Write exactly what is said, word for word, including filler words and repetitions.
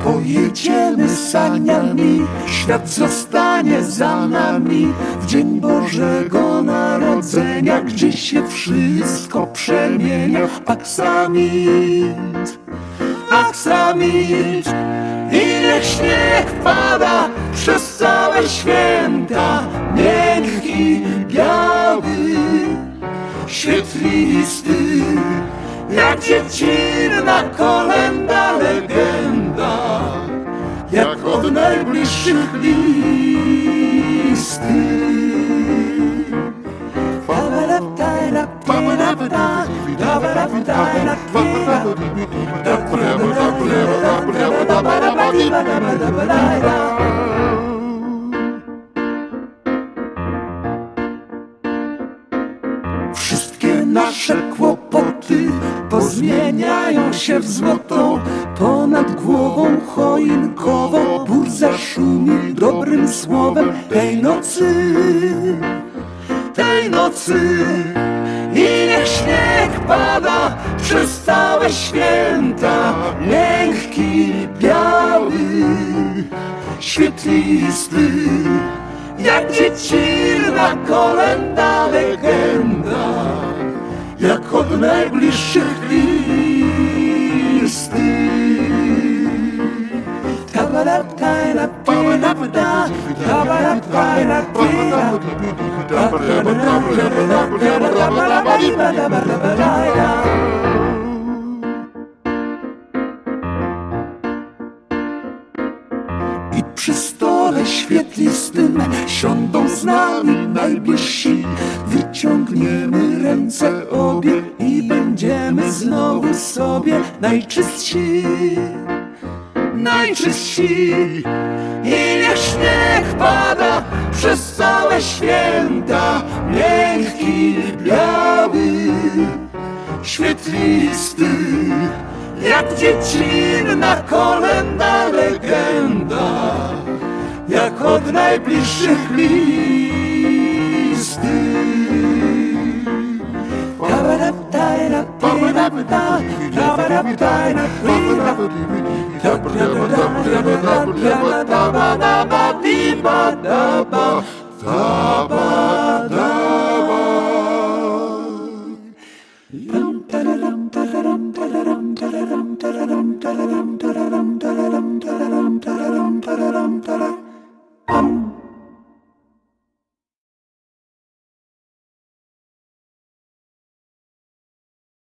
Pojedziemy saniami, świat zostanie za nami. W dzień Bożego Narodzenia, gdzie się wszystko przemienia. Aksamit, aksamit. I niech śnieg pada przez całe święta, miękki, biały, świetlisty, jak dziecinna kolenda, legenda, jak od najbliższych listy. Wszystkie nasze kłopoty pozmieniają się w złoto. Ponad głową choinkową bór zaszumi dobrym słowem tej nocy, tej nocy. I niech śnieg pada przez całe święta, miękki, biały, świetlisty, jak dziecinna kolenda, legenda, jak od najbliższych listy. I przy stole świetlistym siądą z nami najbliżsi. Wyciągniemy ręce obie i będziemy znowu sobie najczystsi, najczystsi. I niech śnieg pada przez całe święta, miękki, biały, świetlisty, jak dziecinna kolenda, legenda, jak od najbliższych listy. Da ba da ba